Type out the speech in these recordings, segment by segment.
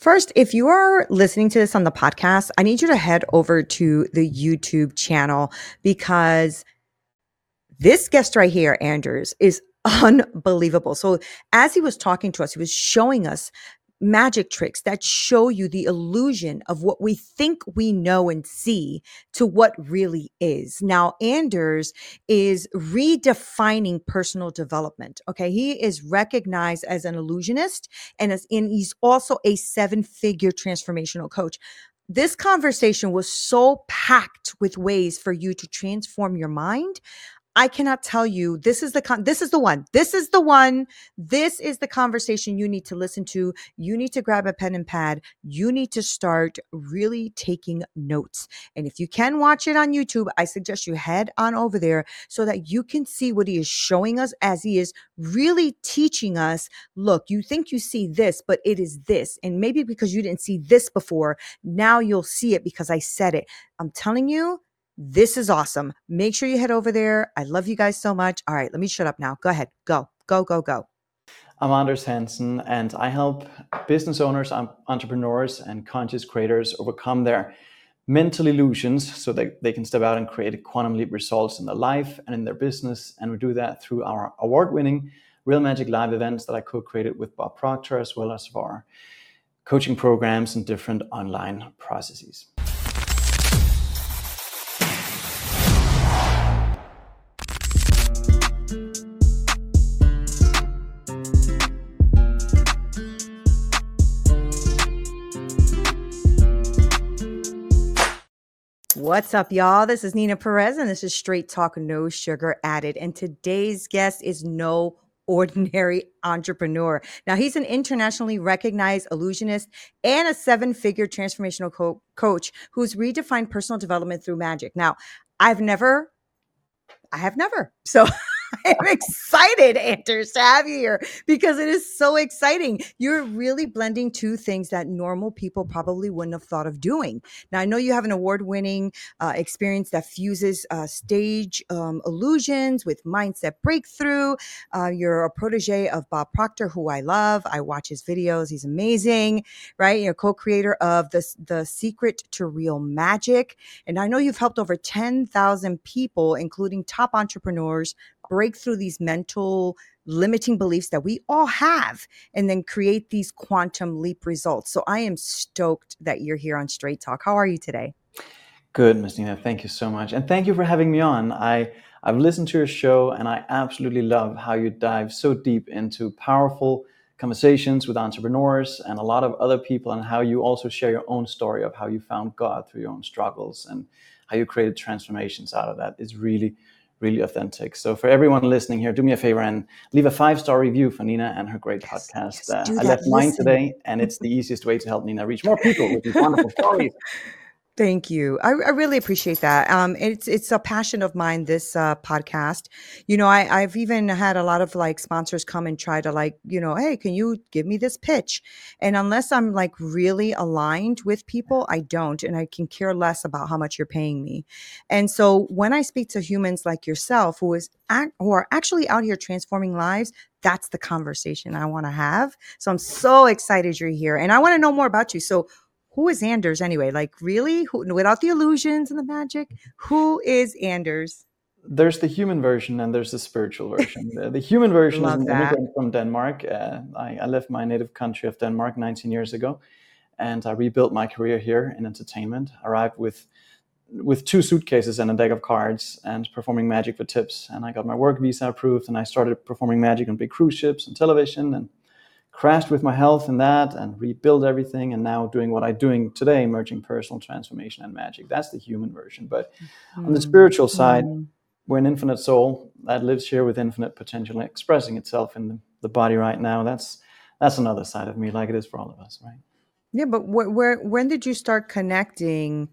First, if you are listening to this on the podcast, I need you to head over to the YouTube channel because this guest right here, Anders, is unbelievable. So, as he was talking to us, he was showing us magic tricks that show you the illusion of what we think we know and see to what really is. Now, Anders is redefining personal development. Okay. He is recognized as an illusionist and he's also a seven-figure transformational coach. This conversation was so packed with ways for you to transform your mind. I cannot tell you this is this is the one. This is the one. This is the conversation you need to listen to. You need to grab a pen and pad. You need to start really taking notes. And if you can watch it on YouTube, I suggest you head on over there so that you can see what he is showing us as he is really teaching us. Look, you think you see this, but it is this. And maybe because you didn't see this before, now you'll see it because I said it. I'm telling you, this is awesome. Make sure you head over there. I love you guys so much. All right, let me shut up now. Go ahead. Go, go, go, go. I'm Anders Hansen, and I help business owners, entrepreneurs, and conscious creators overcome their mental illusions so that they can step out and create quantum leap results in their life and in their business. And we do that through our award-winning Real Magic Live events that I co-created with Bob Proctor, as well as our coaching programs and different online processes. What's up, y'all? This is Nina Perez, and this is Straight Talk, No Sugar Added. And today's guest is no ordinary entrepreneur. Now, he's an internationally recognized illusionist and a seven-figure transformational coach who's redefined personal development through magic. Now, I have never. So I'm excited, Anders, to have you here because it is so exciting. You're really blending two things that normal people probably wouldn't have thought of doing. Now, I know you have an award-winning experience that fuses stage illusions with mindset breakthrough. You're a protege of Bob Proctor, who I love. I watch his videos. He's amazing, right? You're co-creator of the Secret to Real Magic. And I know you've helped over 10,000 people, including top entrepreneurs, break through these mental limiting beliefs that we all have and then create these quantum leap results. So I am stoked that you're here on Straight Talk. How are you today? Good, Ms. Nina. Thank you so much. And thank you for having me on. I've listened to your show and I absolutely love how you dive so deep into powerful conversations with entrepreneurs and a lot of other people, and how you also share your own story of how you found God through your own struggles and how you created transformations out of that. Is really authentic. So for everyone listening here, do me a favor and leave a 5-star review for Nina and her great podcast. I left mine today, and it's the easiest way to help Nina reach more people with these wonderful stories. Thank you. I really appreciate that. It's a passion of mine, this podcast. You know, I've even had a lot of like sponsors come and try to like, hey, can you give me this pitch? And unless I'm like really aligned with people, I don't. And I can care less about how much you're paying me. And so when I speak to humans like yourself who are actually out here transforming lives, that's the conversation I want to have. So I'm so excited you're here. And I want to know more about you. So who is Anders anyway? Like really? Without the illusions and the magic, who is Anders? There's the human version and there's the spiritual version. The human version is an immigrant from Denmark. I left my native country of Denmark 19 years ago, and I rebuilt my career here in entertainment. Arrived with 2 suitcases and a deck of cards and performing magic for tips. And I got my work visa approved, and I started performing magic on big cruise ships and television, and crashed with my health and that, and rebuild everything, and now doing what I'm doing today, merging personal transformation and magic. That's the human version. But on the spiritual side, we're an infinite soul that lives here with infinite potential and expressing itself in the body right now. That's another side of me, like it is for all of us, right? Yeah, but when did you start connecting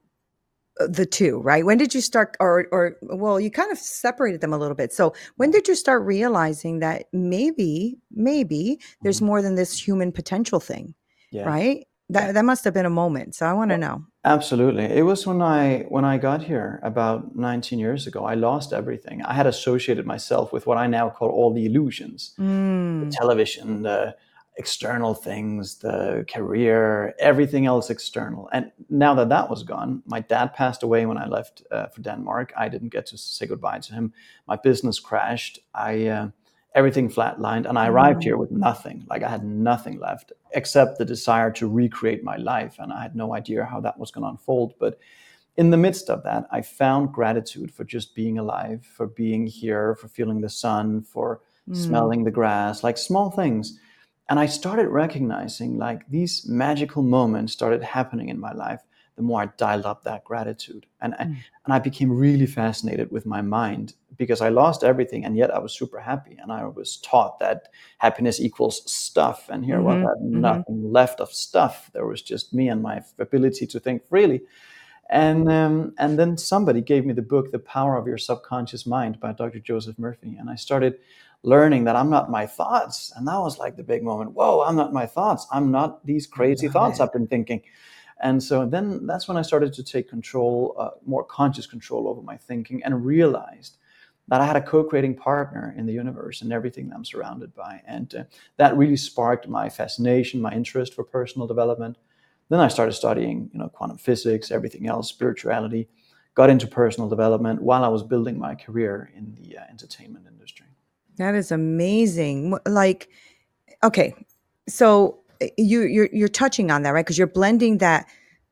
the two, right? When did you start, or well, you kind of separated them a little bit. So when did you start realizing that maybe there's more than this human potential thing, right? That must have been a moment. So I want to know. Absolutely. It was when I got here about 19 years ago. I lost everything. I had associated myself with what I now call all the illusions. The television, external things, the career, everything else external. And now that that was gone, my dad passed away when I left for Denmark. I didn't get to say goodbye to him. My business crashed. Everything flatlined, and I arrived here with nothing. Like I had nothing left except the desire to recreate my life, and I had no idea how that was going to unfold. But in the midst of that, I found gratitude for just being alive, for being here, for feeling the sun, for smelling the grass, like small things. And I started recognizing like these magical moments started happening in my life the more I dialed up that gratitude. And I became really fascinated with my mind because I lost everything and yet I was super happy. And I was taught that happiness equals stuff. And here was I had nothing left of stuff. There was just me and my ability to think freely. And then somebody gave me the book, The Power of Your Subconscious Mind by Dr. Joseph Murphy. And I started learning that I'm not my thoughts. And that was like the big moment. Whoa, I'm not my thoughts. I'm not these crazy thoughts I've been thinking. And so then that's when I started to take control, more conscious control over my thinking, and realized that I had a co-creating partner in the universe and everything that I'm surrounded by. And that really sparked my fascination, my interest for personal development. Then I started studying, quantum physics, everything else, spirituality, got into personal development while I was building my career in the entertainment industry. That is amazing. Like, okay, so you're touching on that, right? Because you're blending that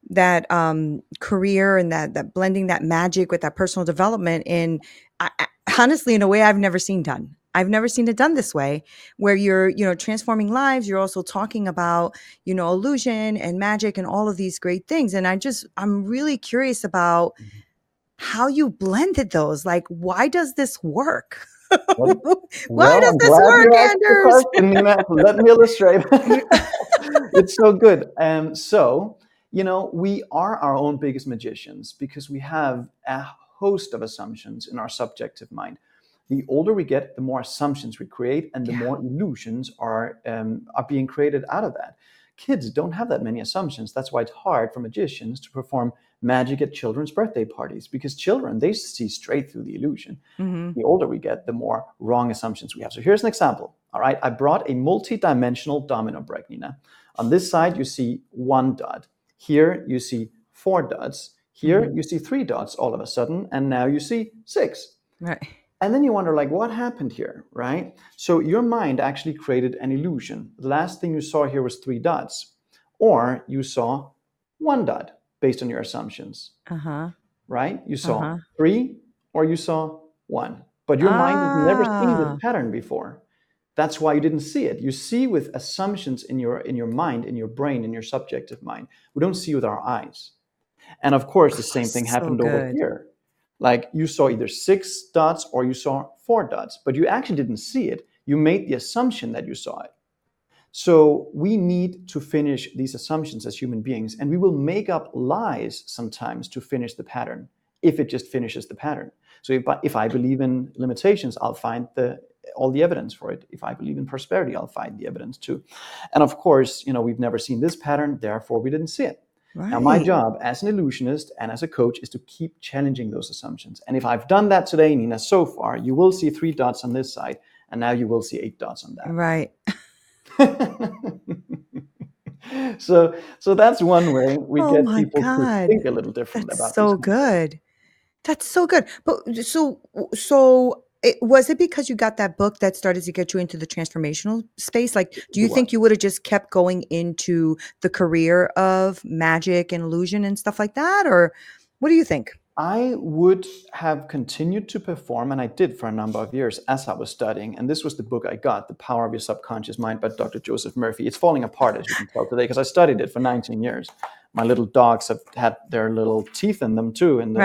career and that blending that magic with that personal development in honestly in a way I've never seen done. I've never seen it done this way, where you're transforming lives. You're also talking about illusion and magic and all of these great things. And I'm really curious about how you blended those. Like, why does this work? Why does this work, Anders? Nina. Let me illustrate. It's so good. So, we are our own biggest magicians because we have a host of assumptions in our subjective mind. The older we get, the more assumptions we create, and the more illusions are being created out of that. Kids don't have that many assumptions. That's why it's hard for magicians to perform magic at children's birthday parties, because children, they see straight through the illusion. The older we get, the more wrong assumptions we have. So here's an example. All right, I brought a multi-dimensional domino break, Nina. On this side, you see 1 dot. Here, you see 4 dots. Here, you see 3 dots all of a sudden, and now you see 6. Right. And then you wonder, like, what happened here, right? So your mind actually created an illusion. The last thing you saw here was 3 dots. Or you saw 1 dot based on your assumptions. Right? You saw 3 or you saw 1. But your mind has never seen this pattern before. That's why you didn't see it. You see with assumptions in your mind, in your brain, in your subjective mind. We don't see with our eyes. And of course, the same thing happened over here. Like you saw either 6 dots or you saw 4 dots, but you actually didn't see it. You made the assumption that you saw it. So we need to finish these assumptions as human beings, and we will make up lies sometimes to finish the pattern, if it just finishes the pattern. So if I believe in limitations, I'll find all the evidence for it. If I believe in prosperity, I'll find the evidence too. And of course, we've never seen this pattern, therefore we didn't see it. Right. Now, my job as an illusionist and as a coach is to keep challenging those assumptions. And if I've done that today, Nina, so far, you will see 3 dots on this side, and now you will see 8 dots on that. Right. So that's one way we get people to think a little different about these. So good. That's so good. But so was it because you got that book that started to get you into the transformational space? Like, do you think you would have just kept going into the career of magic and illusion and stuff like that? Or what do you think? I would have continued to perform, and I did for a number of years as I was studying. And this was the book I got, The Power of Your Subconscious Mind by Dr. Joseph Murphy. It's falling apart, as you can tell today, because I studied it for 19 years. My little dogs have had their little teeth in them too. And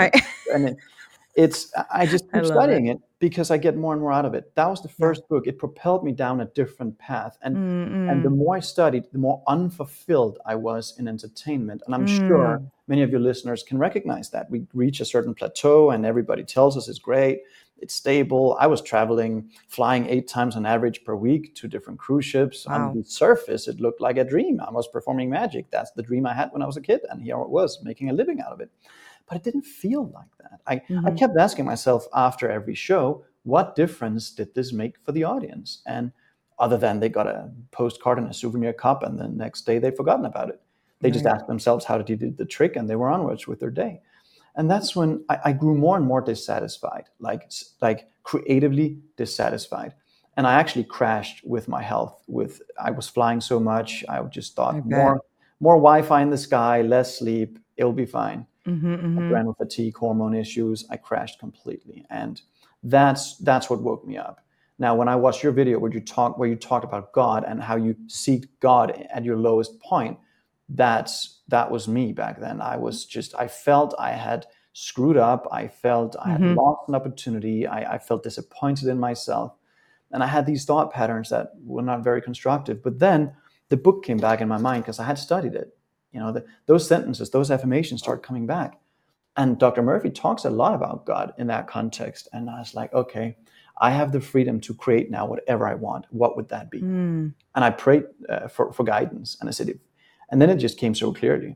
I just keep studying it because I get more and more out of it. That was the first book. It propelled me down a different path. And the more I studied, the more unfulfilled I was in entertainment. And I'm sure many of your listeners can recognize that. We reach a certain plateau and everybody tells us it's great, it's stable. I was flying 8 times on average per week to different cruise ships. Wow. On the surface, it looked like a dream. I was performing magic. That's the dream I had when I was a kid. And here it was, making a living out of it. But it didn't feel like that. I kept asking myself after every show, what difference did this make for the audience? And other than they got a postcard and a souvenir cup, and the next day they've forgotten about it. They just asked themselves how did he do the trick, and they were onwards with their day. And that's when I grew more and more dissatisfied, like creatively dissatisfied. And I actually crashed with my health. I was flying so much, I just thought more Wi-Fi in the sky, less sleep, it'll be fine. Adrenal fatigue, hormone issues, I crashed completely. And that's what woke me up. Now, when I watched your video where you talked about God and how you seek God at your lowest point, that was me back then. I felt I had screwed up. I felt I had lost an opportunity. I felt disappointed in myself. And I had these thought patterns that were not very constructive. But then the book came back in my mind because I had studied it. Those sentences, those affirmations start coming back. And Dr. Murphy talks a lot about God in that context. And I was like, okay, I have the freedom to create now whatever I want. What would that be? And I prayed for guidance. And I said, and then it just came so clearly.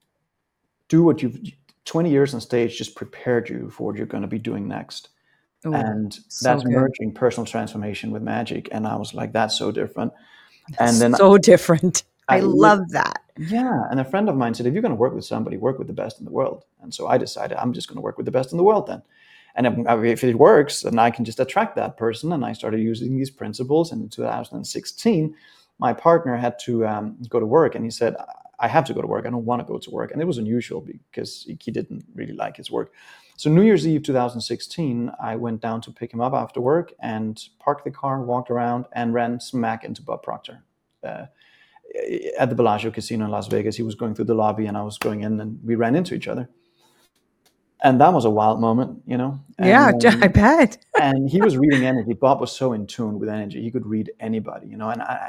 Do what 20 years on stage just prepared you for what you're going to be doing next. Ooh, and that's merging personal transformation with magic. And I was like, that's so different. And then so different. I love that. Yeah. And a friend of mine said, if you're going to work with somebody, work with the best in the world. And so I decided I'm just going to work with the best in the world then. And if it works, then I can just attract that person. And I started using these principles. And in 2016, my partner had to go to work. And he said, I have to go to work. I don't want to go to work. And it was unusual because he didn't really like his work. So New Year's Eve 2016, I went down to pick him up after work and parked the car, walked around, and ran smack into Bob Proctor at the Bellagio Casino in Las Vegas. He was going through the lobby and I was going in, and we ran into each other. And that was a wild moment, And, yeah, I bet. And he was reading energy. Bob was so in tune with energy. He could read anybody, And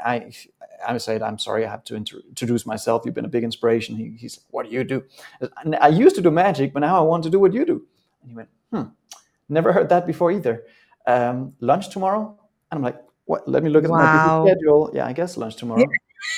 I said, I'm sorry, I have to introduce myself. You've been a big inspiration. He said, what do you do? And I used to do magic, but now I want to do what you do. And he went, never heard that before either. Lunch tomorrow? And I'm like, what? Let me look at my busy schedule. Yeah, I guess lunch tomorrow.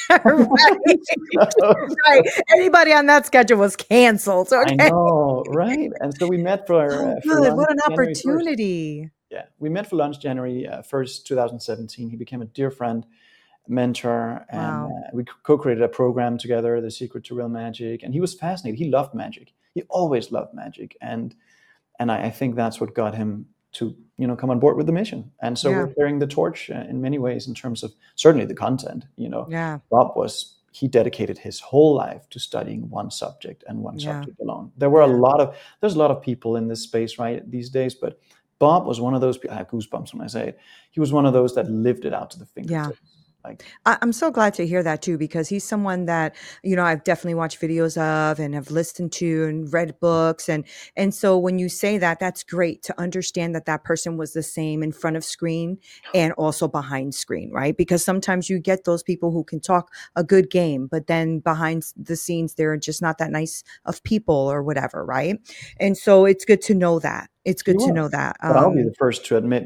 Right. Anybody on that schedule was canceled. Okay. I know, right? And so we met for lunch. What an opportunity. Yeah, we met for lunch January 1st, 2017. He became a dear friend, mentor, and we co-created a program together, The Secret to Real Magic. And he was fascinated. He loved magic. He always loved magic. And I think that's what got him to come on board with the mission. And so we're carrying the torch in many ways in terms of certainly the content. Bob he dedicated his whole life to studying one subject and one subject alone. There's a lot of people in this space right these days, but Bob was one of those people. I have goosebumps when I say it. He was one of those that lived it out to the fingertips. I'm so glad to hear that too, because he's someone that, I've definitely watched videos of and have listened to and read books. And so when you say that, that's great to understand that person was the same in front of screen and also behind screen, right? Because sometimes you get those people who can talk a good game, but then behind the scenes, they're just not that nice of people or whatever, right? And so it's good to know that. It's good to know that. But I'll be the first to admit,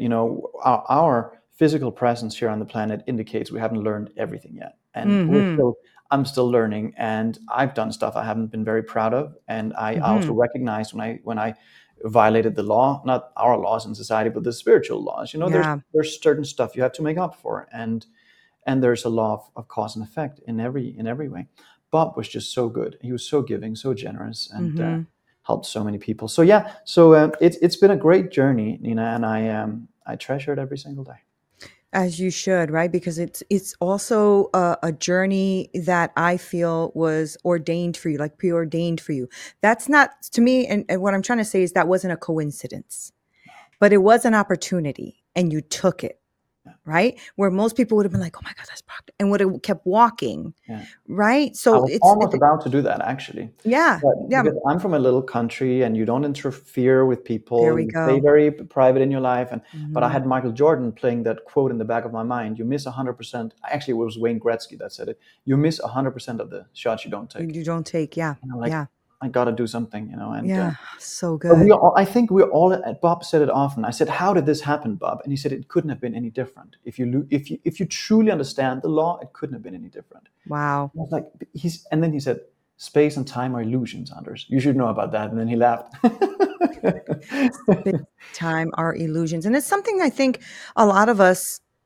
our physical presence here on the planet indicates we haven't learned everything yet. And I'm still learning, and I've done stuff I haven't been very proud of. And I also recognized when I violated the law, not our laws in society, but the spiritual laws. There's certain stuff you have to make up for. And there's a law of cause and effect in every way. Bob was just so good. He was so giving, so generous, and helped so many people. So it's been a great journey, Nina, and I treasure it every single day. As you should, right? Because it's also a journey that I feel was ordained for you, like preordained for you. That's not, to me, and what I'm trying to say is that wasn't a coincidence, but it was an opportunity, and you took it, right? Where most people would have been like, oh my God, that's Proctor, and would have kept walking, right? So I was almost about to do that, actually. Because I'm from a little country, and you don't interfere with people. There we go. Stay very private in your life. But I had Michael Jordan playing that quote in the back of my mind. You miss 100%. Actually, it was Wayne Gretzky that said it. You miss 100% of the shots you don't take. You don't take, And I'm like, I got to do something, And so good. I think we're all. Bob said it often. I said, "How did this happen, Bob?" And he said, "It couldn't have been any different. If you truly understand the law, it couldn't have been any different." Wow. I was like, and then he said, "Space and time are illusions, Anders. You should know about that." And then he laughed. Time are illusions, and it's something I think a lot of us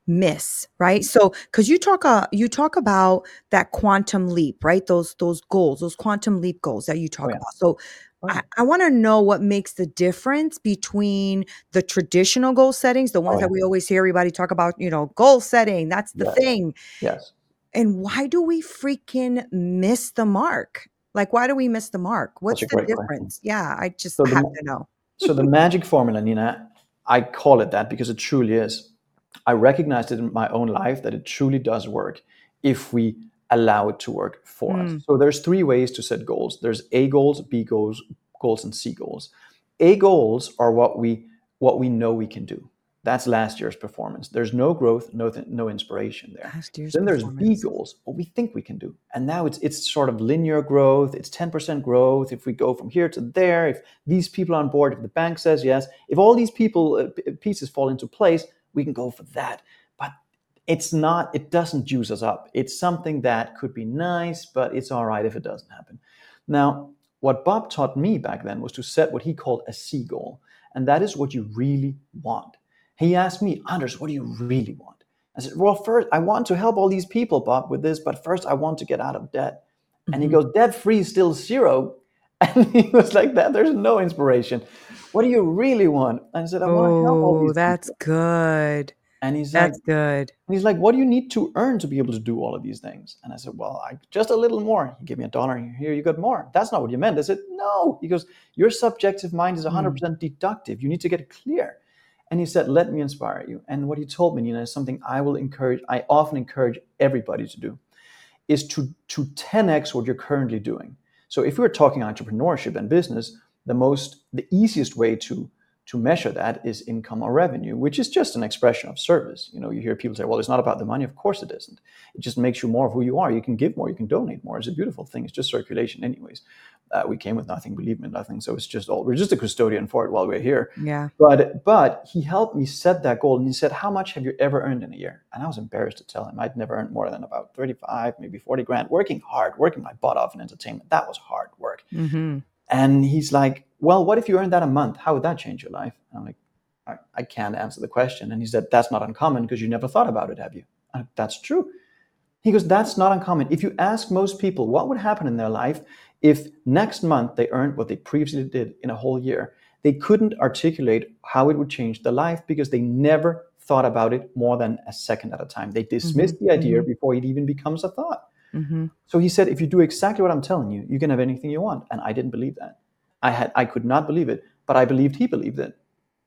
miss, right? So, because you talk about that quantum leap, right? Those goals, those quantum leap goals that you Oh talk yeah. about. So, Oh yeah. I want to know what makes the difference between the traditional goal settings, the Oh ones yeah. that we always hear everybody talk about, goal setting, that's the Yes. thing. Yes. And why do we freaking miss the mark? Like, why do we miss the mark? That's What's a the great question. difference? Yeah, I just So have the to know. so the magic formula, Nina, I call it that because it truly is. I recognized it in my own life that it truly does work if we allow it to work for us. Mm, So there's three ways to set goals. There's A goals, B goals, and C goals. A goals are what we know we can do. That's last year's performance. There's no growth, no inspiration there. last year's Then there's B performance. goals, what we think we can do. And now it's sort of linear growth. It's 10% growth. If we go from here to there, if these people are on board, if the bank says yes, if all these pieces fall into place, we can go for that. But it doesn't juice us up. It's something that could be nice, but it's all right if it doesn't happen. Now, what Bob taught me back then was to set what he called a C goal. And that is what you really want. He asked me, Anders, what do you really want? I said, well, first, I want to help all these people, Bob, with this, but first I want to get out of debt. And he Mhm. goes, debt free is still zero. And he was like that. There's no inspiration. What do you really want? And I said, I want to help all Oh, these that's people. good. And he's like, That's good. what do you need to earn to be able to do all of these things? And I said, well, just a little more. He gave me $1. Here, you got more. That's not what you meant. I said, no. He goes, your subjective mind is Mm, 100% deductive. You need to get it clear. And he said, let me inspire you. And what he told me, Nina, is something I often encourage everybody to do, is to 10x what you're currently doing. So if we're talking entrepreneurship and business, the easiest way to measure that is income or revenue, which is just an expression of service. You hear people say, well, it's not about the money. Of course it isn't. It just makes you more of who you are. You can give more, you can donate more. It's a beautiful thing. It's just circulation anyways. We came with nothing, we leave with nothing. So we're just a custodian for it while we're here. yeah. But he helped me set that goal, and he said, how much have you ever earned in a year? And I was embarrassed to tell him I'd never earned more than about 35, maybe 40 grand, working hard, working my butt off in entertainment. That was hard work. Mhm. And he's like, well, what if you earned that a month? How would that change your life? And I'm like, I can't answer the question. And he said, that's not uncommon because you never thought about it, have you? That's true. He goes, that's not uncommon. If you ask most people what would happen in their life if next month they earned what they previously did in a whole year, they couldn't articulate how it would change their life because they never thought about it more than a second at a time. They dismissed Mhm. the idea Mhm. before it even becomes a thought. Mhm. So he said, if you do exactly what I'm telling you, you can have anything you want. And I didn't believe that. I could not believe it, but I believed he believed it.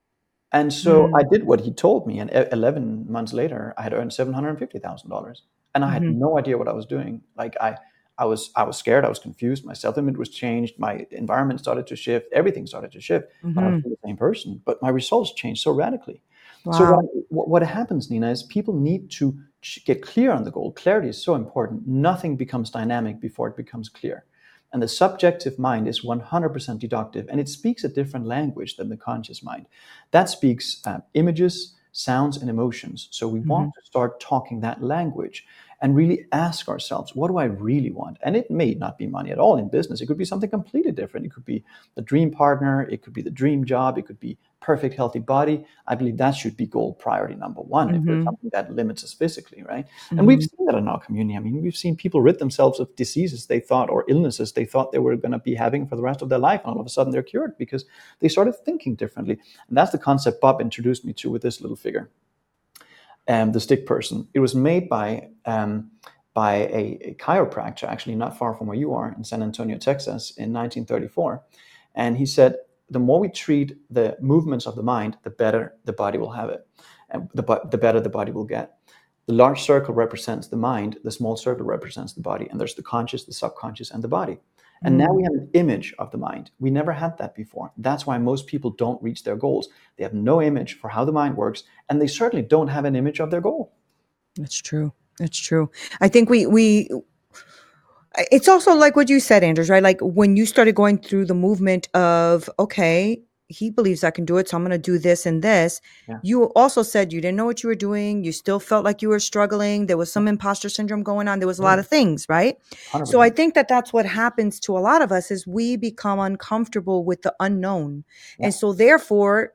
And so I Mm. did what he told me. And 11 months later, I had earned $750,000. And I had Mhm. no idea what I was doing. I was scared. I was confused. My self-image was changed. My environment started to shift. Everything started to shift. But I was Mhm. still the same person. But my results changed so radically. So Wow. what happens, Nina, is people need to get clear on the goal. Clarity is so important. Nothing becomes dynamic before it becomes clear. And the subjective mind is 100% deductive, and it speaks a different language than the conscious mind. That speaks images, sounds, and emotions. So we want Mhm. to start talking that language and really ask ourselves, what do I really want? And it may not be money at all in business. It could be something completely different. It could be the dream partner. It could be the dream job. It could be perfect, healthy body. I believe that should be goal priority number one if there's Mhm. something that limits us physically, right? And we've Mhm. seen that in our community. I mean, we've seen people rid themselves of diseases they thought or illnesses they thought they were going to be having for the rest of their life. And all of a sudden they're cured because they started thinking differently. And that's the concept Bob introduced me to with this little figure, the stick person. It was made by a chiropractor, actually not far from where you are in San Antonio, Texas, in 1934. And he said, the more we treat the movements of the mind, the better the body will have it, and the better the body will get. The large circle represents the mind, the small circle represents the body, and there's the conscious, the subconscious, and the body. And now Mm. we have an image of the mind. We never had that before. That's why most people don't reach their goals. They have no image for how the mind works, and they certainly don't have an image of their goal. That's true. That's true. I think we it's also like what you said, Anders, right? Like when you started going through the movement of, okay, he believes I can do it, so I'm going to do this and this. Yeah, You also said you didn't know what you were doing. You still felt like you were struggling. There was some imposter syndrome going on. There was a lot yeah, of things, right? So I 100%. think that that's what happens to a lot of us is we become uncomfortable with the unknown. Yeah, And so therefore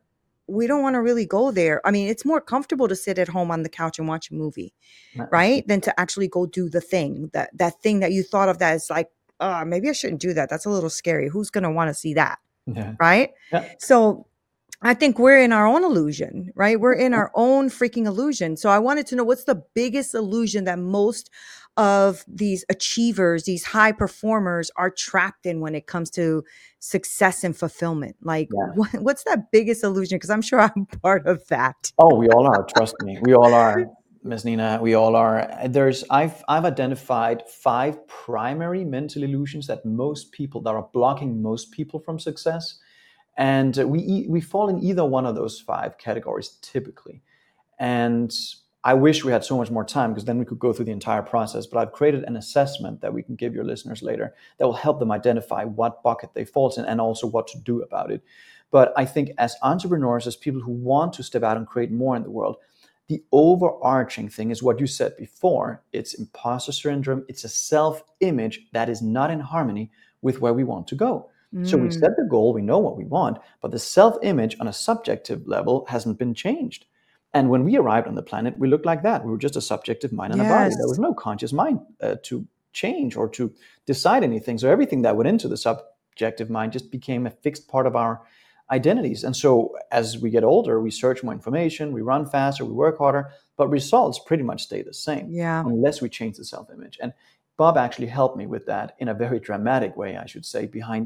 we don't want to really go there. I mean, it's more comfortable to sit at home on the couch and watch a movie, right? Than to actually go do the thing, that thing that you thought of that is like, maybe I shouldn't do that. That's a little scary. Who's going to want to see that? Yeah. Right. Yeah. So I think we're in our own illusion, right? We're in our own freaking illusion. So I wanted to know, what's the biggest illusion that most of these achievers, these high performers are trapped in when it comes to success and fulfillment? Like, Yeah. what's that biggest illusion? Because I'm sure I'm part of that. Oh, we all are. Trust me, we all are, Ms. Nina. We all are. I've identified 5 primary mental illusions that are blocking most people from success, and we fall in either one of those 5 categories typically. And I wish we had so much more time, because then we could go through the entire process. But I've created an assessment that we can give your listeners later that will help them identify what bucket they fall in and also what to do about it. But I think as entrepreneurs, as people who want to step out and create more in the world, the overarching thing is what you said before. It's imposter syndrome. It's a self-image that is not in harmony with where we want to go. So we set the goal, we know what we want, but the self-image on a subjective level hasn't been changed. And when we arrived on the planet, we looked like that. We were just a subjective mind and a body. There was no conscious mind to change or to decide anything. So everything that went into the subjective mind just became a fixed part of our identities. And so as we get older, we search more information, we run faster, we work harder, but results pretty much stay the same unless we change the self-image. And Bob actually helped me with that in a very dramatic way, I should say, behind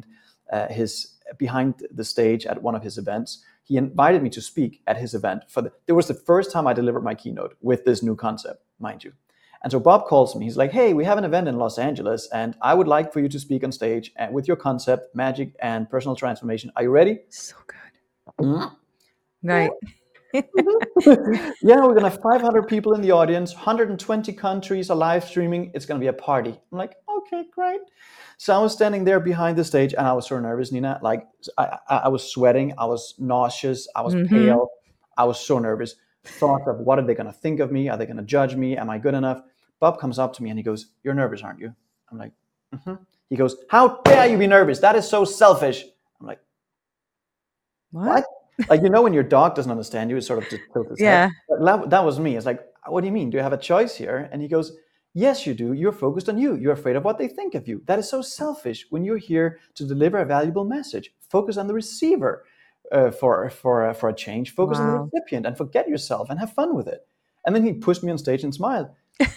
the stage at one of his events. He invited me to speak at his event. It was the first time I delivered my keynote with this new concept, mind you. And so Bob calls me. He's like, "Hey, we have an event in Los Angeles, and I would like for you to speak on stage with your concept, magic and personal transformation. Are you ready?" So good. Right. Yeah, we're going to have 500 people in the audience, 120 countries are live streaming. It's going to be a party. I'm like, okay, great. So I was standing there behind the stage, and I was so nervous, Nina. Like, I was sweating. I was nauseous. I was pale. I was so nervous. Thought of, what are they going to think of me? Are they going to judge me? Am I good enough? Bob comes up to me and he goes, "You're nervous, aren't you?" I'm like, "Mm-hmm." He goes, "How dare you be nervous? That is so selfish." I'm like, what? Like, when your dog doesn't understand you, it sort of just tilts his head. That was me. It's like, "What do you mean? Do you have a choice here?" And he goes, "Yes, you do. You're focused on you. You're afraid of what they think of you. That is so selfish. When you're here to deliver a valuable message, focus on the receiver for a change. Focus on the recipient and forget yourself and have fun with it." And then he pushed me on stage and smiled.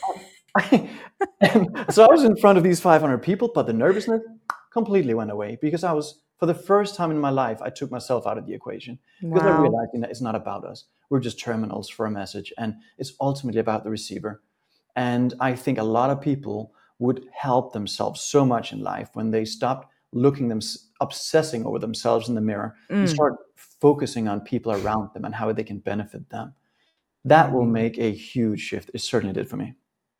So I was in front of these 500 people, but the nervousness completely went away, because for the first time in my life, I took myself out of the equation, because I realized it's not about us. We're just terminals for a message, and it's ultimately about the receiver. And I think a lot of people would help themselves so much in life when they stopped obsessing over themselves in the mirror and start focusing on people around them and how they can benefit them. That will make a huge shift. It certainly did for me.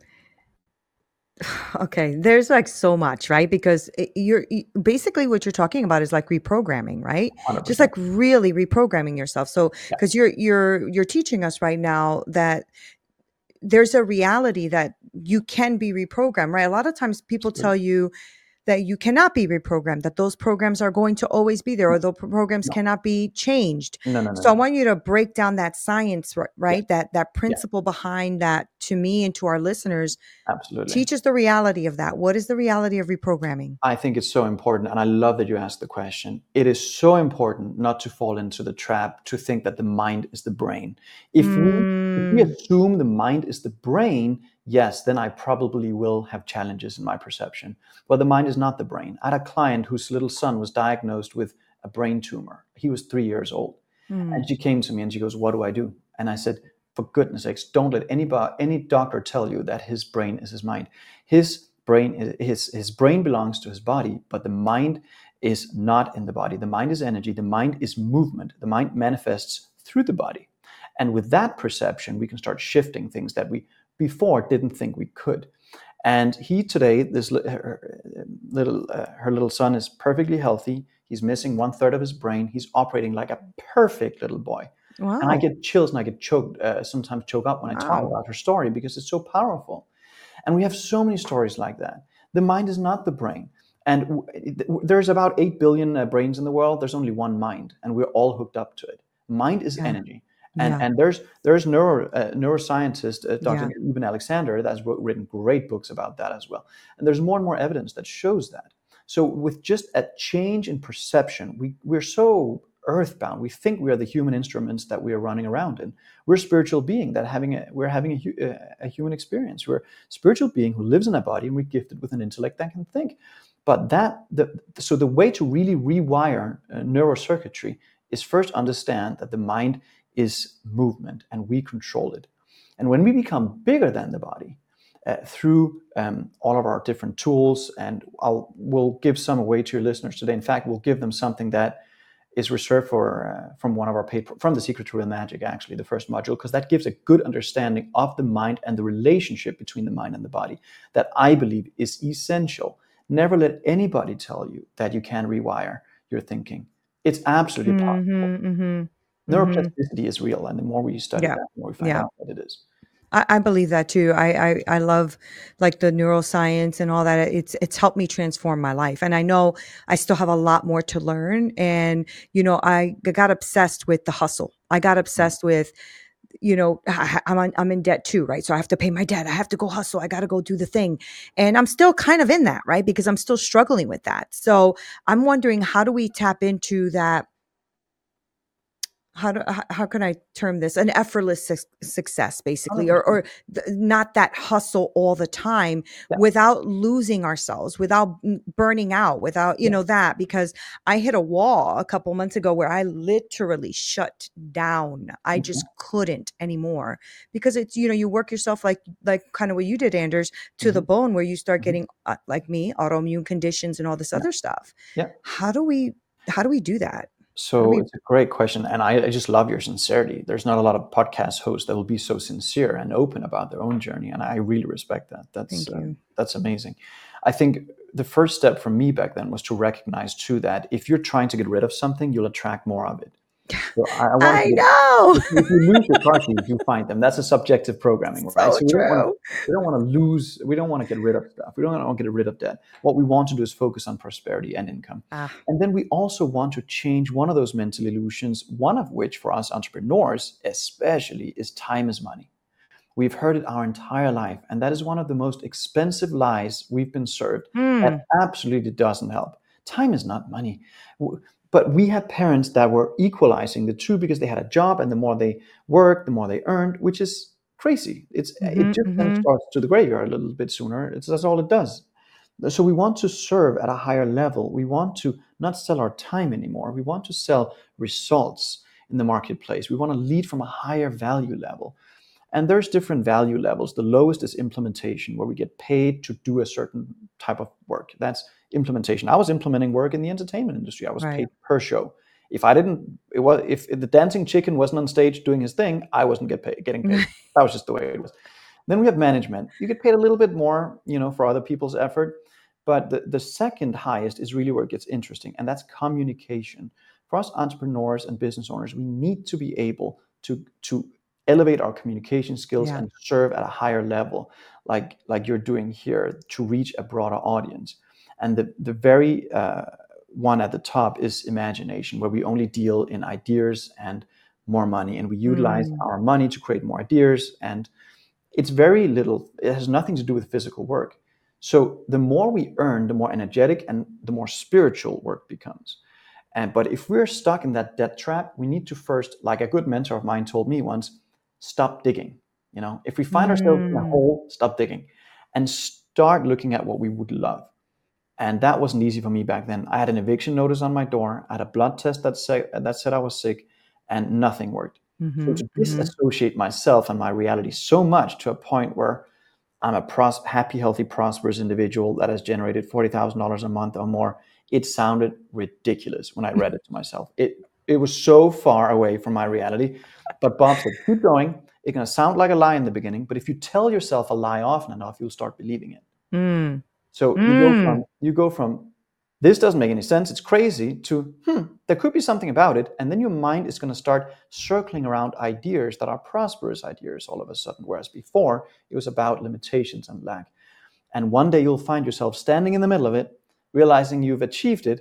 Okay, there's like so much, right? Because basically what you're talking about is like reprogramming, right? 100%. Just like really reprogramming yourself. So because you're teaching us right now that there's a reality that you can be reprogrammed, right? A lot of times people tell you that you cannot be reprogrammed, that those programs are going to always be there, or the programs cannot be changed. No. So I want you to break down that science, right? That principle behind that to me and to our listeners. Absolutely. Teach us the reality of that. What is the reality of reprogramming? I think it's so important, and I love that you asked the question. It is so important not to fall into the trap to think that the mind is the brain. If we assume the mind is the brain, yes, then I probably will have challenges in my perception. But the mind is not the brain. I had a client whose little son was diagnosed with a brain tumor. He was 3 years old. And she came to me and she goes, "What do I do?" And I said, "For goodness sakes, don't let any doctor tell you that his brain is his mind. His brain belongs to his body, but the mind is not in the body. The mind is energy. The mind is movement. The mind manifests through the body. And with that perception, we can start shifting things that we before didn't think we could." And he today, her little son is perfectly healthy. He's missing 1/3 of his brain. He's operating like a perfect little boy. Wow. And I get chills and I get sometimes choke up when I talk about her story, because it's so powerful. And we have so many stories like that. The mind is not the brain. And there's about 8 billion brains in the world. There's only one mind, and we're all hooked up to it. Mind is Yeah. energy. Yeah. And there's neuroscientist Dr. Yeah. Eben Alexander that's written great books about that as well. And there's more and more evidence that shows that. So with just a change in perception, we're so earthbound. We think we are the human instruments that we are running around in. We're a spiritual being that we're having a human experience. We're a spiritual being who lives in a body, and we're gifted with an intellect that can think. But so the way to really rewire neurocircuitry is first understand that the mind is movement and we control it. And when we become bigger than the body, through all of our different tools, and we'll give some away to your listeners today. In fact, we'll give them something that is reserved for from one of our from The Secret to Real Magic, actually, the first module, because that gives a good understanding of the mind and the relationship between the mind and the body that I believe is essential. Never let anybody tell you that you can rewire your thinking. It's absolutely possible. Neuroplasticity is real, and the more we study Yeah. that, the more we find Yeah. out that it is. I believe that too. I love like the neuroscience and all that. It's helped me transform my life. And I know I still have a lot more to learn. And, I got obsessed with the hustle. I got obsessed with, I'm in debt too, right? So I have to pay my debt. I have to go hustle. I got to go do the thing. And I'm still kind of in that, right? Because I'm still struggling with that. So I'm wondering, how do we tap into that? How can I term this? An effortless success, basically, or not that hustle all the time, Yeah. without losing ourselves, without burning out, without that. Because I hit a wall a couple months ago where I literally shut down. I just couldn't anymore, because it's you work yourself like kind of what you did, Anders, to the bone, where you start getting like me, autoimmune conditions and all this other stuff. Yeah. How do we do that? So it's a great question, and I just love your sincerity. There's not a lot of podcast hosts that will be so sincere and open about their own journey, and I really respect that. Thank you. That's amazing. I think the first step for me back then was to recognize too that if you're trying to get rid of something, you'll attract more of it. So I know. If you lose your car keys, you find them. That's a subjective programming, right? So we don't want to lose. We don't want to get rid of stuff. We don't want to get rid of debt. What we want to do is focus on prosperity and income. And then we also want to change one of those mental illusions, one of which for us entrepreneurs especially is time is money. We've heard it our entire life, and that is one of the most expensive lies we've been served. That absolutely doesn't help. Time is not money. But we had parents that were equalizing the two because they had a job, and the more they worked, the more they earned, which is crazy. It just then starts to the graveyard a little bit sooner. That's all it does. So we want to serve at a higher level. We want to not sell our time anymore. We want to sell results in the marketplace. We want to lead from a higher value level. And there's different value levels. The lowest is implementation, where we get paid to do a certain type of work. That's implementation. I was implementing work in the entertainment industry. I was paid per show. If the dancing chicken wasn't on stage doing his thing, I wasn't getting paid. That was just the way it was. Then we have management. You get paid a little bit more, for other people's effort. But the second highest is really where it gets interesting, and that's communication. For us entrepreneurs and business owners, we need to be able to elevate our communication skills and serve at a higher level, like you're doing here, to reach a broader audience. And the very one at the top is imagination, where we only deal in ideas and more money, and we utilize our money to create more ideas. And it's very little, it has nothing to do with physical work. So the more we earn, the more energetic and the more spiritual work becomes. But if we're stuck in that debt trap, we need to first, like a good mentor of mine told me once, stop digging. If we find ourselves in a hole, stop digging and start looking at what we would love. And that wasn't easy for me back then. I had an eviction notice on my door. I had a blood test that said I was sick, and nothing worked. So to disassociate myself and my reality so much to a point where I'm a happy, healthy, prosperous individual that has generated $40,000 a month or more, it sounded ridiculous when I read it to myself. It was so far away from my reality. But Bob said, keep going. It's going to sound like a lie in the beginning, but if you tell yourself a lie often enough, you'll start believing it. So you go from this doesn't make any sense, it's crazy, to there could be something about it. And then your mind is going to start circling around ideas that are prosperous ideas all of a sudden, whereas before it was about limitations and lack. And one day you'll find yourself standing in the middle of it, realizing you've achieved it,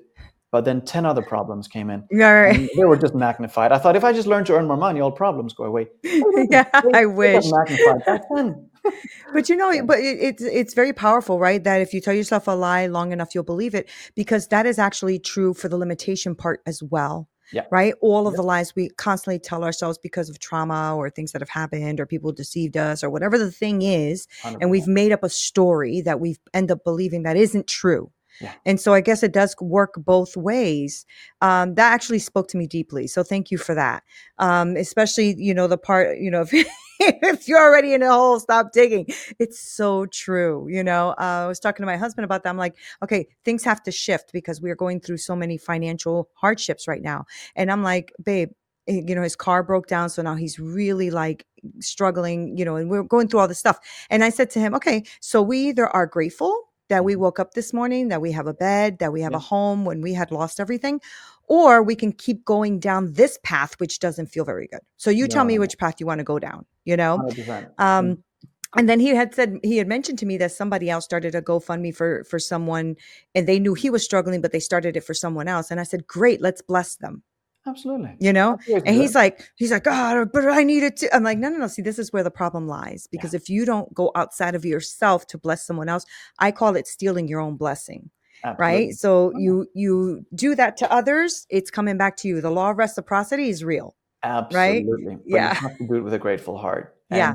But then 10 other problems came in. Yeah, right. And they were just magnified. I thought if I just learn to earn more money, all problems go away. Yeah, I They got wish. magnified by 10. But but it's very powerful, right? That if you tell yourself a lie long enough, you'll believe it, because that is actually true for the limitation part as well. Yeah. Right? All of Yeah. the lies we constantly tell ourselves because of trauma or things that have happened or people deceived us or whatever the thing is, 100%. and we've made up a story that we end up believing that isn't true. Yeah. And so I guess it does work both ways. That actually spoke to me deeply. So thank you for that. Especially, the part, if you're already in a hole, stop digging. It's so true. I was talking to my husband about that. I'm like, okay, things have to shift because we are going through so many financial hardships right now. And I'm like, babe, his car broke down. So now he's really like struggling, and we're going through all this stuff. And I said to him, okay, so we either are grateful that we woke up this morning, that we have a bed, that we have a home when we had lost everything, or we can keep going down this path, which doesn't feel very good. So you tell me which path you want to go down, 100%. And then he had mentioned to me that somebody else started a GoFundMe for someone, and they knew he was struggling, but they started it for someone else. And I said, great, let's bless them. Absolutely. And he's like, God, but I need it to. I'm like, no. See, this is where the problem lies, because if you don't go outside of yourself to bless someone else, I call it stealing your own blessing. Absolutely. Right. So you do that to others, it's coming back to you. The law of reciprocity is real. Absolutely. Right? But you have to do it with a grateful heart.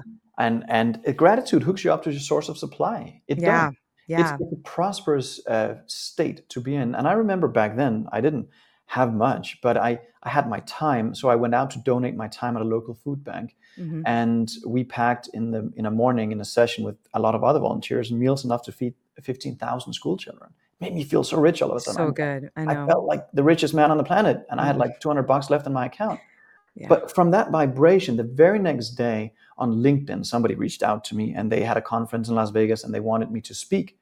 And gratitude hooks you up to your source of supply. It does. It's a prosperous state to be in. And I remember back then, I didn't have much, but I had my time. So I went out to donate my time at a local food bank. Mm-hmm. And we packed in a morning in a session with a lot of other volunteers, meals enough to feed 15,000 school children. It made me feel so rich all of a sudden. So good. I know. I felt like the richest man on the planet, and I had like $200 left in my account. Yeah. But from that vibration, the very next day on LinkedIn, somebody reached out to me, and they had a conference in Las Vegas, and they wanted me to speak.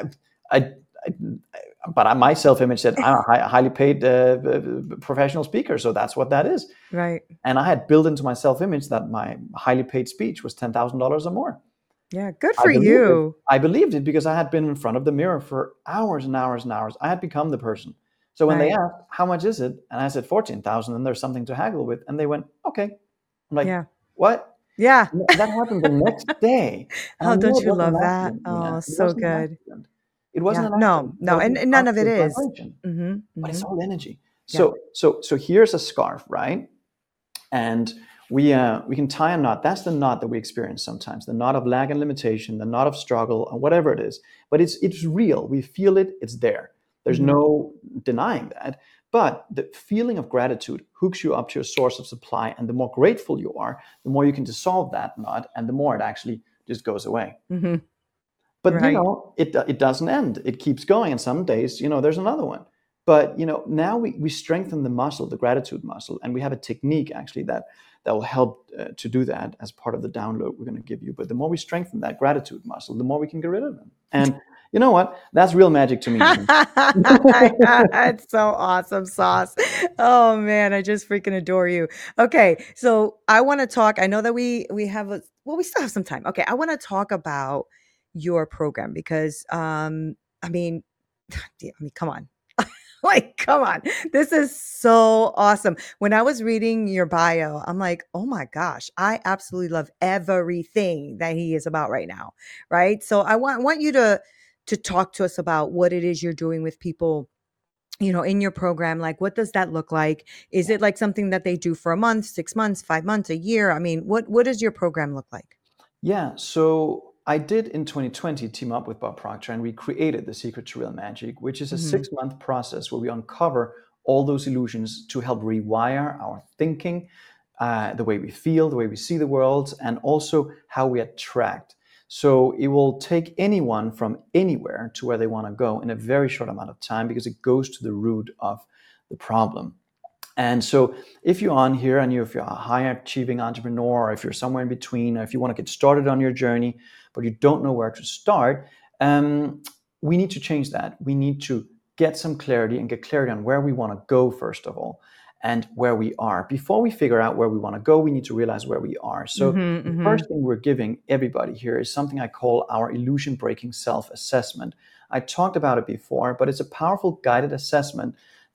But my self-image said I'm a highly paid professional speaker, so that's what that is. Right. And I had built into my self-image that my highly paid speech was $10,000 or more. Yeah, good for you. I believed it because I had been in front of the mirror for hours and hours and hours. I had become the person. So when they asked, how much is it? And I said 14,000, and there's something to haggle with. And they went, okay. I'm like, what? Yeah. And that happened the next day. Oh, don't you love that? Oh, so good. It wasn't an accident. No, and none of it is. But it's all energy. So here's a scarf, right? And we can tie a knot. That's the knot that we experience sometimes, the knot of lack and limitation, the knot of struggle, and whatever it is. But it's real. We feel it. It's there. There's no denying that. But the feeling of gratitude hooks you up to your source of supply. And the more grateful you are, the more you can dissolve that knot, and the more it actually just goes away. Mm-hmm. But, it doesn't end. It keeps going. And some days, there's another one. But, now we strengthen the muscle, the gratitude muscle. And we have a technique, actually, that will help to do that as part of the download we're going to give you. But the more we strengthen that gratitude muscle, the more we can get rid of them. And you know what? That's real magic to me. That's so awesome, Sauce. Oh, man, I just freaking adore you. Okay, so I want to talk. I know that we we still have some time. Okay, I want to talk about your program because, come on. Come on. This is so awesome. When I was reading your bio, I'm like, oh my gosh, I absolutely love everything that he is about right now. Right. So I want you to talk to us about what it is you're doing with people, in your program. Like, what does that look like? Is it like something that they do for a month, 6 months, 5 months, a year? I mean, what does your program look like? Yeah. So I did in 2020 team up with Bob Proctor, and we created The Secret to Real Magic, which is a 6-month process where we uncover all those illusions to help rewire our thinking, the way we feel, the way we see the world, and also how we attract. So it will take anyone from anywhere to where they want to go in a very short amount of time, because it goes to the root of the problem. And so if you're on here and if you're a high achieving entrepreneur, or if you're somewhere in between, or if you want to get started on your journey, but you don't know where to start, we need to change that. We need to get some clarity and get clarity on where we want to go, first of all, and where we are. Before we figure out where we want to go, we need to realize where we are. So the first thing we're giving everybody here is something I call our illusion breaking self-assessment. I talked about it before, but it's a powerful guided assessment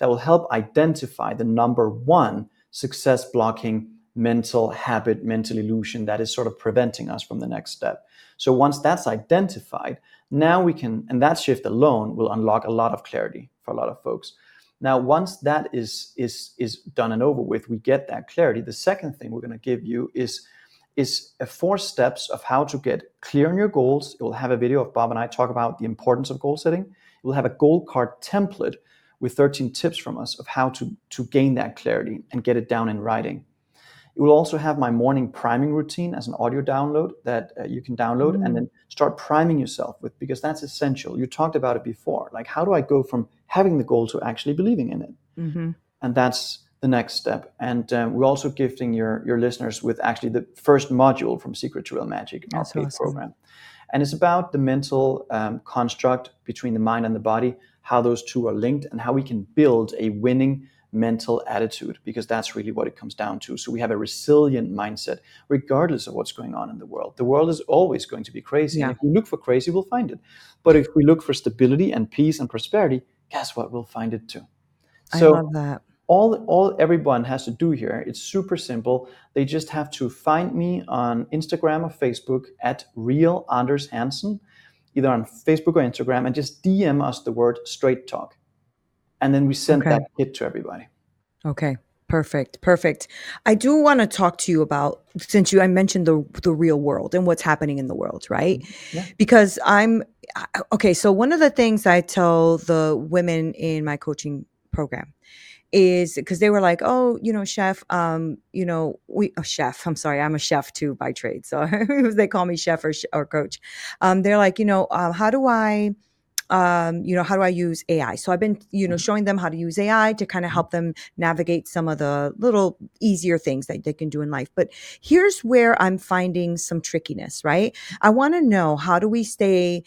that will help identify the number one success blocking mental habit, mental illusion that is sort of preventing us from the next step. So once that's identified, now we can, and that shift alone will unlock a lot of clarity for a lot of folks. Now, once that is done and over with, we get that clarity. The second thing we're going to give you is 4 steps of how to get clear on your goals. It will have a video of Bob and I talk about the importance of goal setting. It will have a goal card template with 13 tips from us of how to gain that clarity and get it down in writing. It will also have my morning priming routine as an audio download that you can download and then start priming yourself with, because that's essential. You talked about it before. Like, how do I go from having the goal to actually believing in it? And that's the next step. And we're also gifting your listeners with actually the first module from Secret to Real Magic, our paid program. And it's about the mental construct between the mind and the body, how those two are linked, and how we can build a winning mental attitude, because that's really what it comes down to. So we have a resilient mindset, regardless of what's going on in the world. The world is always going to be crazy. Yeah. And if we look for crazy, we'll find it. But if we look for stability and peace and prosperity, guess what? We'll find it too. So I love that. All everyone has to do here, it's super simple. They just have to find me on Instagram or Facebook at Real Anders Hansen, either on Facebook or Instagram, and just DM us the word Straight Talk. And then we send that kit to everybody. Okay. Perfect. I do want to talk to you about, since I mentioned the real world and what's happening in the world, right? Yeah. Because so one of the things I tell the women in my coaching program is, because they were like, oh, chef, chef, I'm sorry, I'm a chef too by trade. So they call me chef or coach. They're like, how do I use AI? So I've been, showing them how to use AI to kind of help them navigate some of the little easier things that they can do in life. But here's where I'm finding some trickiness, right? I want to know, how do we stay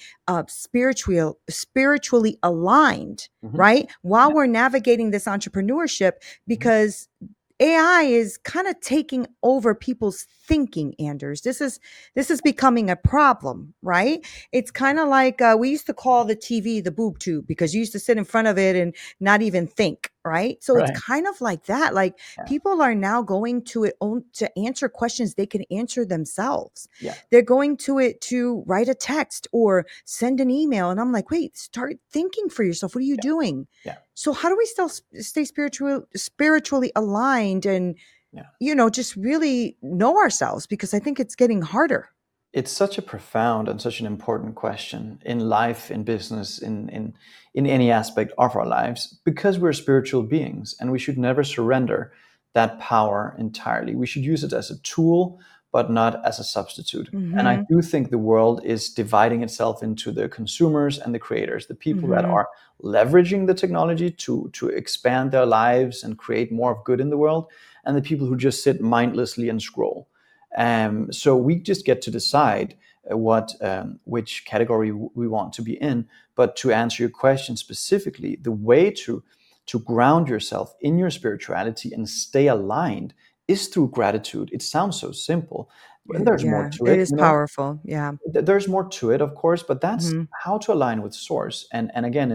spiritually aligned, right? While we're navigating this entrepreneurship, because AI is kind of taking over people's thinking, Anders. This is becoming a problem, right? It's kind of like we used to call the TV the boob tube, because you used to sit in front of it and not even think, right? So it's kind of like that. Like people are now going to it to answer questions they can answer themselves. Yeah. They're going to it to write a text or send an email. And I'm like, wait, start thinking for yourself. What are you doing? Yeah. So how do we still stay spiritually aligned and, just really know ourselves? Because I think it's getting harder. It's such a profound and such an important question in life, in business, in any aspect of our lives, because we're spiritual beings and we should never surrender that power entirely. We should use it as a tool, but not as a substitute. And I do think the world is dividing itself into the consumers and the creators, the people that are leveraging the technology to expand their lives and create more of good in the world, and the people who just sit mindlessly and scroll. So we just get to decide which category we want to be in. But to answer your question specifically, the way to ground yourself in your spirituality and stay aligned is through gratitude. It sounds so simple, but there's more to it. It is powerful. Yeah. There's more to it, of course, but that's how to align with source. And again,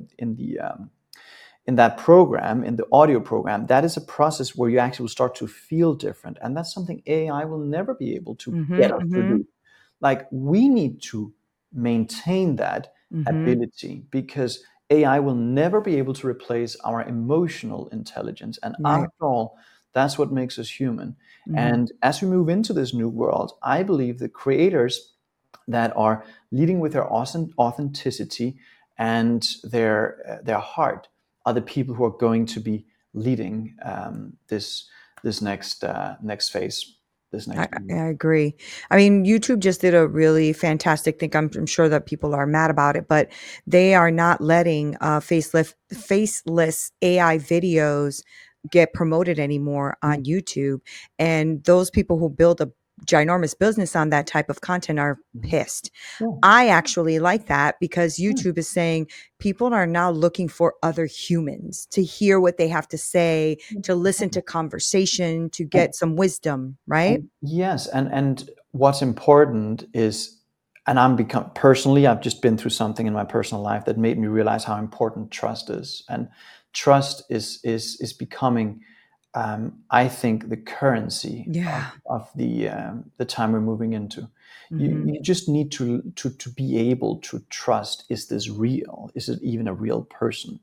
in that program, in the audio program, that is a process where you actually will start to feel different. And that's something AI will never be able to get us to do. Like, we need to maintain that ability, because AI will never be able to replace our emotional intelligence. And after all, that's what makes us human. And as we move into this new world, I believe the creators that are leading with their authenticity and their heart are the people who are going to be leading this next phase. I agree. I mean, YouTube just did a really fantastic thing. I'm sure that people are mad about it, but they are not letting faceless AI videos get promoted anymore on YouTube. And those people who build a ginormous business on that type of content are pissed. I actually like that, because YouTube is saying people are now looking for other humans to hear what they have to say, to listen to conversation, to get some wisdom, right? Yes. And what's important is and I've just been through something in my personal life that made me realize how important trust is. And trust is becoming, I think, the currency Yeah. of the time we're moving into. Hmm. You just need to be able to trust, is this real? Is it even a real person?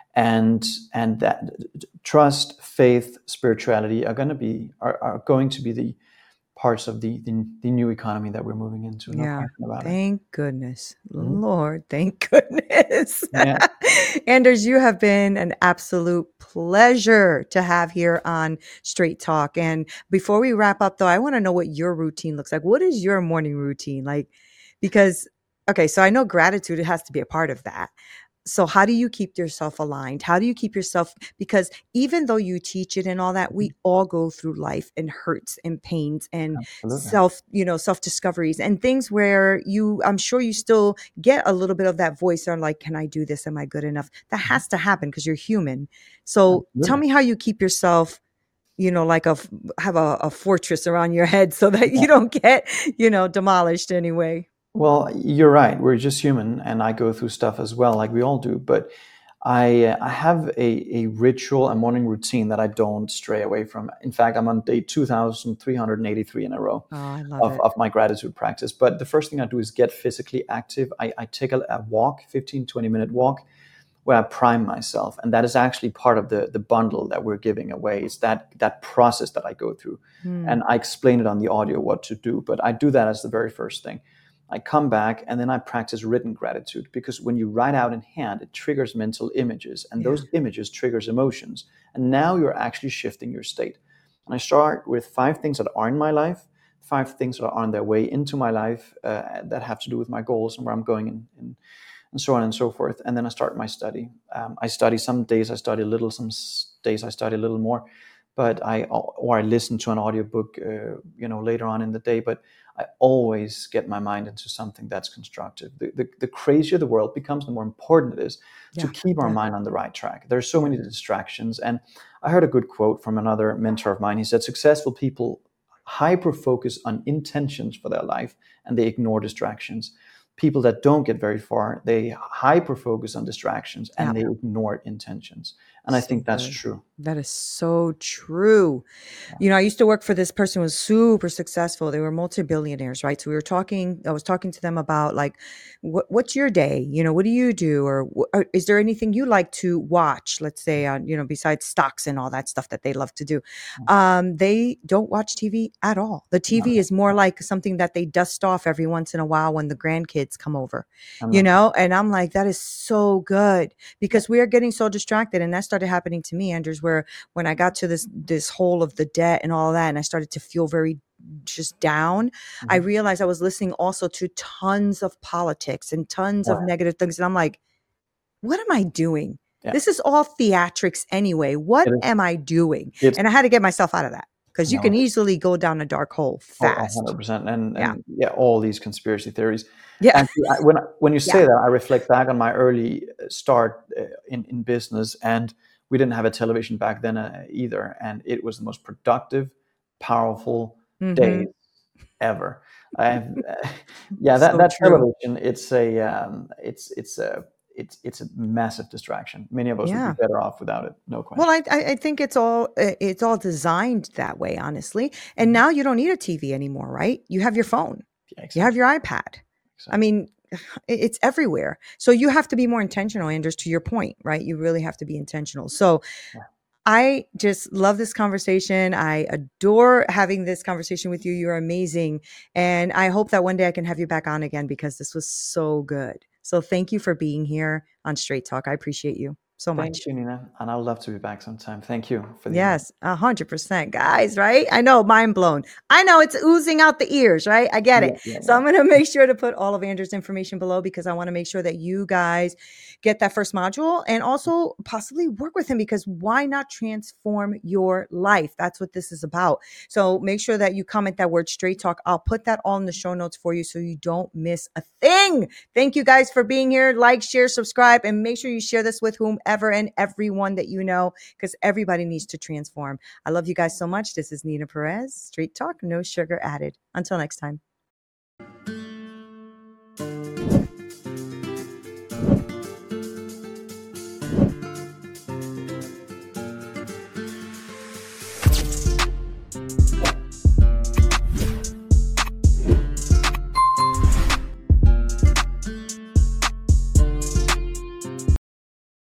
And that trust, faith, spirituality are going to be the parts of the new economy that we're moving into. No Yeah. question about it. Thank goodness. Mhm. Lord, thank goodness. Yeah. Anders, you have been an absolute pleasure to have here on Straight Talk. And before we wrap up, though, I want to know what your routine looks like. What is your morning routine like? Because, okay, so I know gratitude, it has to be a part of that. So how do you keep yourself aligned? How do you keep yourself, because even though you teach it and all that, we all go through life and hurts and pains and Absolutely. self discoveries and things where I'm sure you still get a little bit of that voice on like, can I do this? Am I good enough? That has to happen because you're human. So tell Absolutely. me how you keep yourself, like have a fortress around your head so that Yeah. you don't get, demolished anyway. Well, you're right. We're just human, and I go through stuff as well, like we all do. But I have a ritual, a morning routine that I don't stray away from. In fact, I'm on day 2,383 in a row Oh, I love it. of my gratitude practice. But the first thing I do is get physically active. I take a walk, 15, 20-minute walk, where I prime myself. And that is actually part of the bundle that we're giving away. It's that process that I go through. Hmm. And I explain it on the audio what to do. But I do that as the very first thing. I come back and then I practice written gratitude, because when you write out in hand, it triggers mental images, and Yeah. those images triggers emotions. And now you're actually shifting your state. And I start with 5 things that are in my life, 5 things that are on their way into my life, that have to do with my goals and where I'm going, and so on and so forth. And then I start my study. I study, some days I study a little, some days I study a little more, but I listen to an audiobook, later on in the day. But I always get my mind into something that's constructive. The crazier the world becomes, the more important it is to Yeah. keep our Yeah. mind on the right track. There's so Yeah. many distractions. And I heard a good quote from another mentor of mine. He said, successful people hyper focus on intentions for their life, and they ignore distractions. People that don't get very far, they hyper focus on distractions Yeah. and they ignore intentions. And I So think that's good. true. That is so true. I used to work for this person who was super successful. They were multi-billionaires, right? So I was talking to them about like, what's your day? What do you do? Or is there anything you like to watch? Let's say on, besides stocks and all that stuff that they love to do. They don't watch TV at all. The No, TV is more like something that they dust off every once in a while when the grandkids come over, I'm not. and I'm like, that is so good because we are getting so distracted. And that started happening to me, Anders, where when I got to this hole of the debt and all that, and I started to feel very just down, I Mhm. realized I was listening also to tons of politics and tons of Yeah, negative things. And I'm like, what am I doing? yeah. This is all theatrics anyway. What It is. am I doing? It's And I had to get myself out of that because you no, can easily go down a dark hole fast. 100%. And Yeah. yeah, all these conspiracy theories. Yeah. And when you say Yeah. that, I reflect back on my early start in business, and we didn't have a television back then either, and it was the most productive, powerful Hmm. days ever. I've, yeah, So that true. television, it's a massive distraction. Many of us would be Yeah. better off without it, no Well, question. I think it's all designed that way, honestly. And Mhm. now you don't need a TV anymore, right? You have your phone, Yeah, you have exactly, your iPad. I exactly. mean, it's everywhere. So you have to be more intentional, Anders, to your point, right? You really have to be intentional. So Yeah. I just love this conversation. I adore having this conversation with you. You're amazing. And I hope that one day I can have you back on again because this was so good. So thank you for being here on Straight Talk. I appreciate you so Thank much. you, Nina, and I'd love to be back sometime. Thank you for the invite. Yes, 100%, guys, right? I know, mind blown. I know it's oozing out the ears, right? I get Yeah, it. yeah, So yeah. I'm going to make sure to put all of Andrew's information below because I want to make sure that you guys get that first module and also possibly work with him because why not transform your life? That's what this is about. So make sure that you comment that word Straight Talk. I'll put that all in the show notes for you so you don't miss a thing. Thank you guys for being here. Like, share, subscribe, and make sure you share this with whomever and everyone that you know because everybody needs to transform. I love you guys so much. This is Nina Perez, Straight Talk, no sugar added. Until next time.